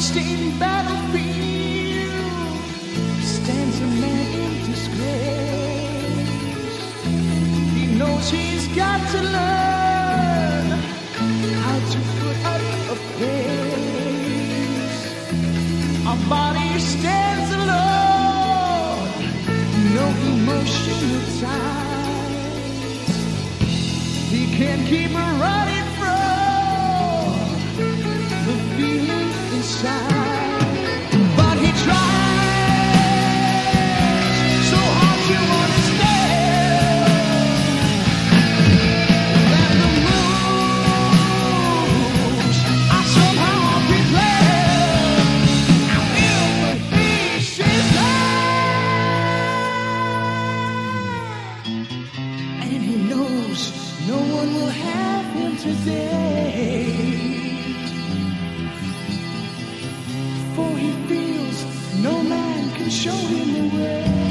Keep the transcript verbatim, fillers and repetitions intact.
blood-stained battlefield stands a man in disgrace. He knows he's got to learn how to put up a face. Our body stands alone, no emotional ties. He can't keep running from the feeling inside, but he tries so hard to understand that the moves are somehow prepared if he stays alive. And he knows no one will have him today, for he feels no man can show him the way.